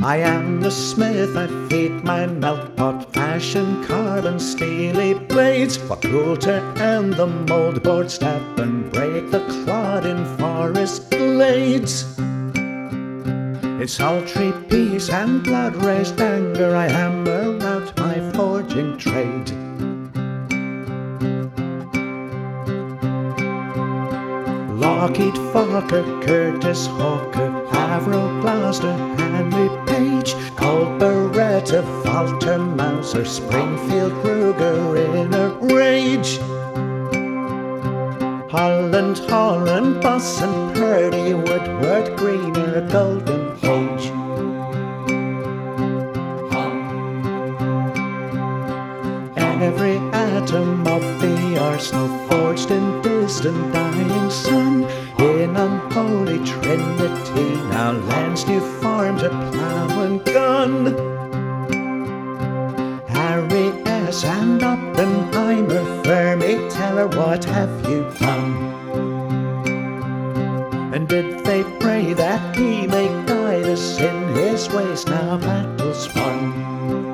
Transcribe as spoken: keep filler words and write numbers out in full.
I am the smith, I feed my melt pot, fashion carbon steely blades for coulter and the mouldboard, stab and break the clod in forest glades. In sultry peace and blood-raised anger I hammer out my forging trade. Lockheed, Falkirk, Curtis, Hawker, Havro, Gloucester, Henry Page, Colt, Beretta, Falter, Mauser, Springfield, Ruger in a rage. Holland, Holland, Boss and Purdy, Woodward, Greener, Golden Age. Every atom of the arsenal forged in distant dying sun, in unholy trinity now lands new form to plough and gun. Harry S. and Oppenheimer, Fermi, tell her what have you done? And did they pray that he may guide us in his ways now battles won?